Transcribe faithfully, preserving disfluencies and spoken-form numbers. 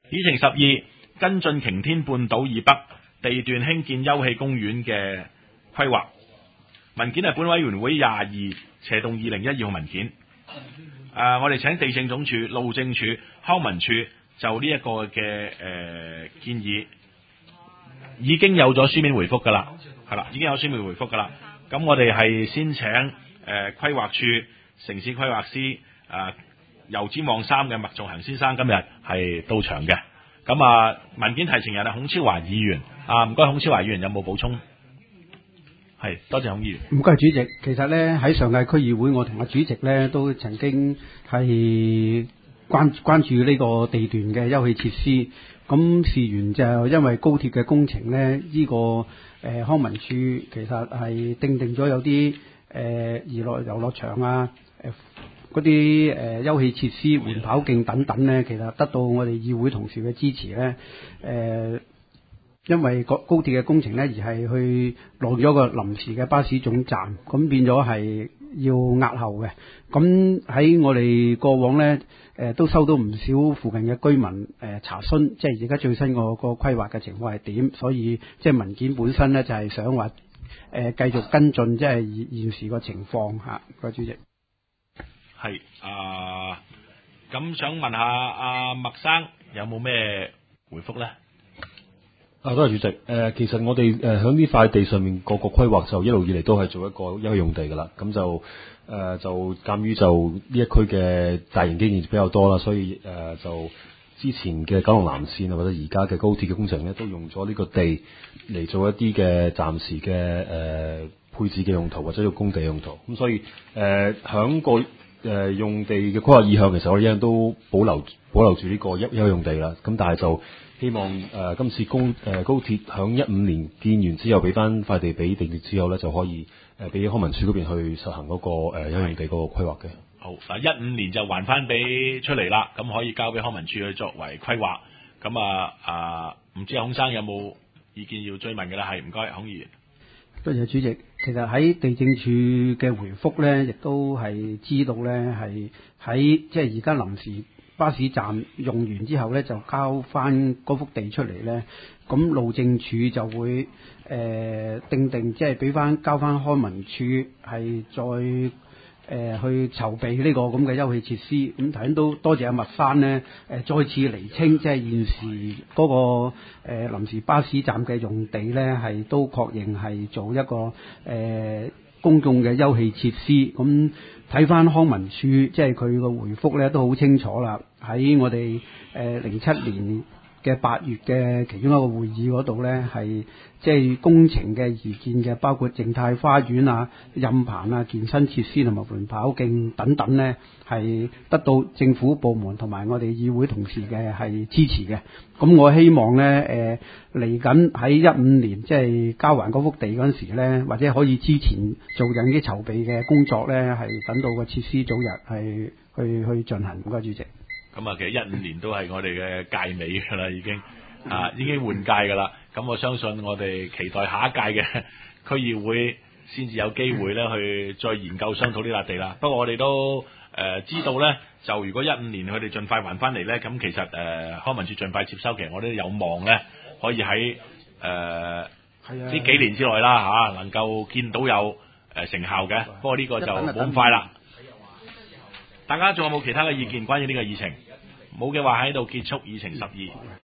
議程十二，跟進擎天半島以北地段興建休憩公園嘅規劃文件係本委員會廿二斜動二零一二號文件。誒、呃，我哋請地政總署、路政署、康文署就呢一個嘅誒、呃、建議已經有咗書面回覆噶啦，係啦，已經有書面回覆噶啦。咁我哋係先請誒、呃、規劃處城市規劃師誒油尖旺三嘅麥仲恒先生今日係到場嘅。咁啊，文件提呈人係孔超華議員，啊唔該，孔超華議員有冇補充？係，多謝孔議員。 唔該，主席。其實咧喺上屆區議會，我同阿主席咧都曾經係關關注呢個地段嘅休憩設施。咁事緣就因為高鐵嘅工程咧，呢、這個誒、呃、康文署其實係訂定咗有啲誒娛樂遊樂場啊，誒嗰啲誒休憩設施、緩跑徑等等咧，其實得到我哋議會同事嘅支持咧，誒、呃。因為高高鐵嘅工程咧，而係去落咗個臨時嘅巴士總站，咁變咗係要押後嘅。咁喺我哋過往咧，誒、呃、都收到唔少附近嘅居民誒、呃、查詢，即係而家最新個個規劃嘅情況係點，所以即係文件本身咧就係、是、想話誒、呃、繼續跟進，即係現現時個情況嚇。各位主席， 係啊，咁、呃、想問下阿麥生有冇咩回覆咧？ 啊，多謝主席。誒、呃，其實我哋誒喺呢塊地上面個個規劃就一路以嚟都係做一個休憩用地㗎啦。咁就誒、呃、就鑑於就呢一區嘅大型基建比較多啦，所以誒、呃、就之前嘅九龍南線啊，或者而家嘅高鐵嘅工程咧，都用咗呢個地嚟做一啲嘅暫時嘅誒、呃、配置嘅用途或者做工地用途。咁所以誒喺、呃、個誒、呃、用地嘅規劃意向，其實我哋一樣都保留保留住呢個休休用地啦。咁但係就希望誒、呃、今次高誒、呃、高鐵響一五年建完之後，俾翻塊地俾地鐵之後咧，就可以誒俾、呃、康文署嗰邊去實行嗰、那個誒休用地嗰個規劃嘅。 好嗱，一五年就還翻俾出嚟啦，咁可以交俾康文署去作為規劃。咁啊啊，唔知孔生有冇意見要追問嘅啦？係，唔該，孔議員。 多謝主席。其實喺地政署嘅回覆咧，亦都係知道咧，係喺即係而家臨時巴士站用完之後咧，就交翻嗰幅地出嚟咧。咁路政署就會誒、呃、定定，即係俾翻交翻康文署係再誒、呃、去籌備呢個咁嘅休憩設施。咁頭先都多謝阿麥生咧，誒、呃、再次釐清，即係現時嗰、那個誒、呃、臨時巴士站嘅用地咧，係都確認係做一個誒、呃、公共嘅休憩設施。咁睇翻康文署，即係佢個回覆咧都好清楚啦。喺我哋誒零七年嘅八月嘅其中一個會議嗰度咧，係即係工程嘅意見嘅，包括靜態花園啊、蔭棚啊、健身設施同埋緩跑徑等等咧，係得到政府部門同埋我哋議會同事嘅係支持嘅。咁我希望咧誒嚟緊喺一五年即係交還嗰幅地嗰陣時咧，或者可以之前做緊啲籌備嘅工作咧，係等到個設施早日係去去進行。唔該，主席。 咁啊，其實一五年都係我哋嘅屆尾㗎啦，已經啊，已經換屆㗎啦。咁我相信我哋期待下一屆嘅區議會先至有機會咧去再研究商討呢笪地啦。不過我哋都誒、呃、知道咧，就如果一五年佢哋盡快還翻嚟咧，咁其實誒、呃、康文署盡快接收，其實我哋都有望咧可以喺誒呢幾年之內啦嚇、啊，能夠見到有誒、呃、成效嘅。不過呢個就冇咁快啦。大家仲有冇其他嘅意見關於呢個議程？冇嘅話喺度結束議程十二。